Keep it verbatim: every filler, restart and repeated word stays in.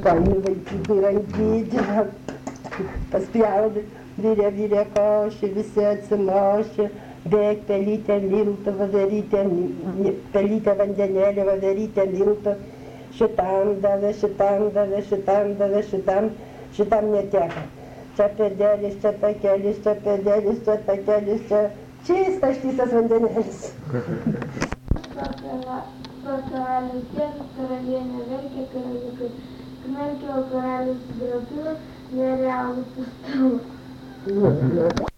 paimi vaikų rankytę, paspjaudi, virė, virė košė, visi atsimošė, bėg pelytę miltų, vaverytę, pelytę vandenėlį, vaverytę miltų, šitam davė, šitam davė, šitam davė, šitam, šitam neteka. Čia pėdelis, čia takelis, čia pėdelis, čia takelis, čia čistas, čistas vandenėlis. Pro karalius Jėzus karalienė verkė karaliukai, knarkė, o karalius grapilo, nerealų pastūmą.